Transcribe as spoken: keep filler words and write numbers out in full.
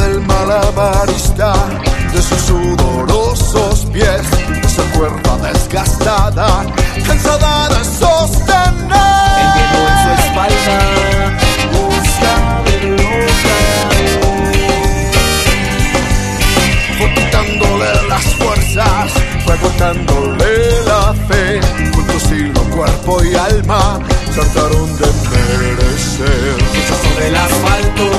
del malabarista, de sus sudorosos pies, de esa cuerda desgastada, cansada de sostener. El miedo en su espalda busca verlo caer. Fue quitándole las fuerzas, fue agotándole la fe. Juntos siglo, cuerpo y alma trataron de merecer. Hecho sobre el asfalto